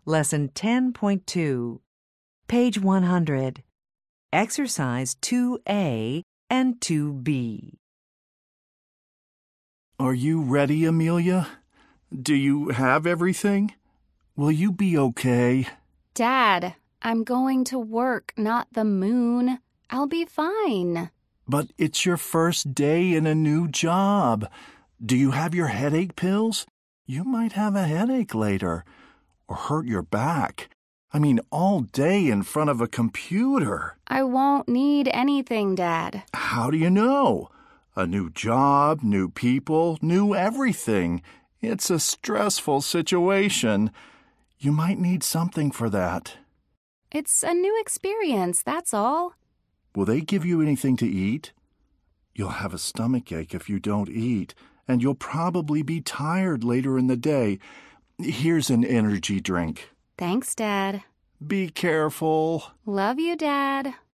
Lesson 10.2, page 100. Exercise 2A and 2B. Are you ready, Amelia? Do you have everything? Will you be okay? Dad, I'm going to work, not the moon. I'll be fine. But it's your first day in a new job. Do you have your headache pills? You might have a headache later. Or hurt your back. I mean, all day in front of a computer. I won't need anything, Dad. How do you know? A new job, new people, new everything. It's a stressful situation. You might need something for that. It's a new experience, that's all. Will they give you anything to eat? You'll have a stomachache if you don't eat, and you'll probably be tired later in the day. Here's an energy drink. Thanks, Dad. Be careful. Love you, Dad.